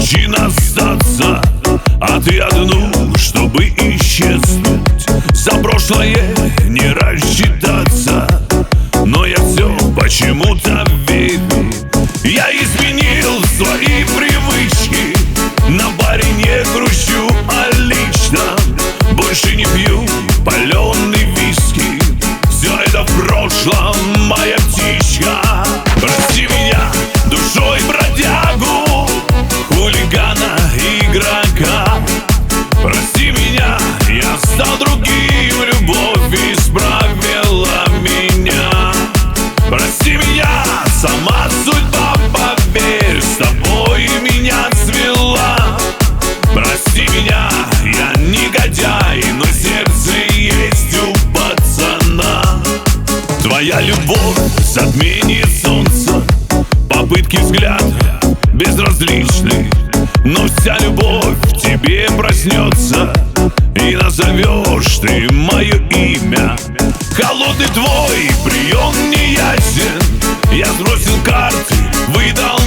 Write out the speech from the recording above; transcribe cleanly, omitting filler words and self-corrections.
причин остаться, а ты одну, чтобы исчезнуть. За прошлое не рассчитаться, но я все почему-то верю. Я изменил свои привычки, на баре не грущу, а лично больше не пью паленый виски. Все это в прошлом, моя птичка. Прости меня, душой бродягу, хулигана, игрока. Прости меня, я стал другим, любовь исправила меня. Прости меня, сама судьба, поверь, с тобой меня свела. Прости меня, я негодяй, но сердце есть у пацана. Твоя любовь затменит солнца, попытки взгляда безразличны, но вся любовь в тебе проснется, и назовешь ты мое имя. Холодный твой прием не ясен, я сбросил карты, выдал